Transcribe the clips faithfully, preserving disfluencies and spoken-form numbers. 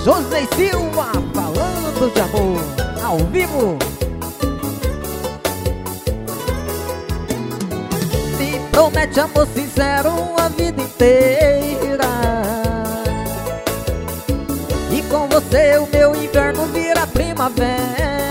José Silva, falando de amor, ao vivo. Me promete amor sincero a vida inteira, e com você o meu inverno vira primavera.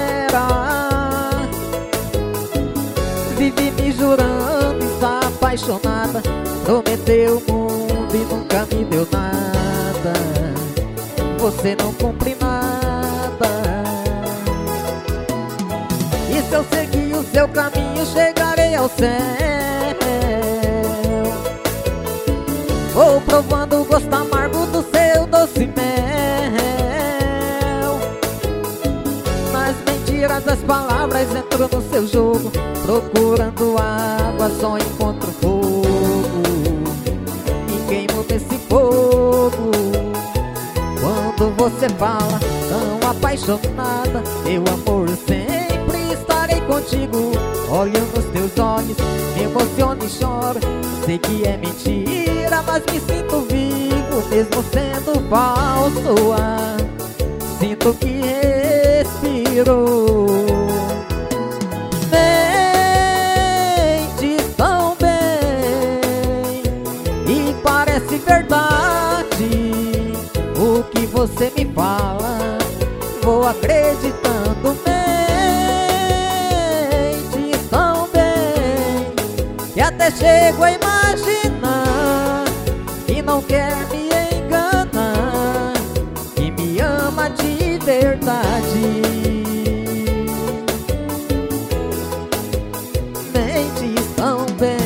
Vive me jurando, está apaixonada, prometeu o mundo e nunca me deu nada. Você não cumpre nada. E se eu seguir o seu caminho, chegarei ao céu. Vou provando o gosto amargo do seu doce mel. Nas mentiras das palavras entro no seu jogo, procurando água só encontro fogo. Me queimo nesse fogo. Quando você fala tão apaixonada, meu amor, eu sempre estarei contigo. Olho nos teus olhos, me emociono e choro. Sei que é mentira, mas me sinto vivo, mesmo sendo falso. Ah, sinto que respiro. Mentes tão bem e parece verdade o que você me fala, vou acreditando. Mentes tão bem que até chego a imaginar que não quer me enganar, que me ama de verdade. Mentes tão bem.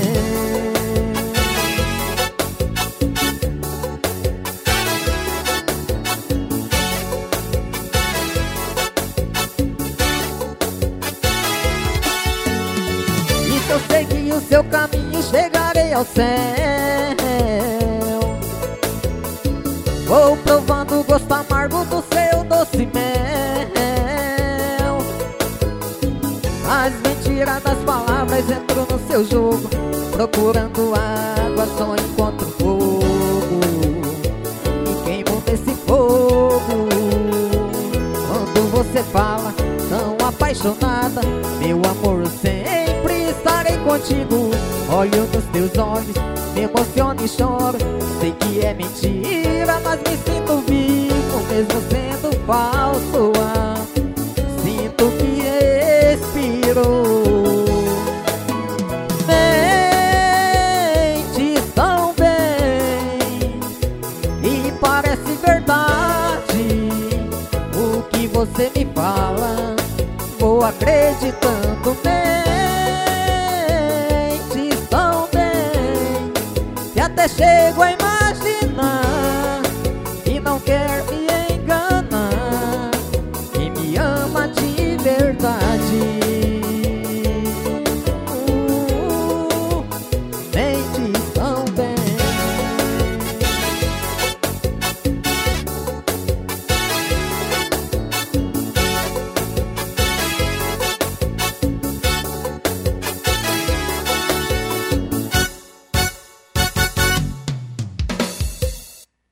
Se eu seguir o seu caminho, chegarei ao céu. Vou provando o gosto amargo do seu doce mel. As mentiras das palavras entro no seu jogo, procurando água só encontro fogo. Me queimo nesse fogo. Quando você fala tão apaixonada, meu amor, eu sempre estarei contigo. Olho nos teus olhos, me emociono e choro. Sei que é mentira, mas me sinto vivo, mesmo sendo falso. Ah, sinto que respiro. Mentes tão bem e parece verdade o que você me fala, vou acreditando. Mentes tão bem que até chego a imaginar que não quer me enganar, que me ama de verdade.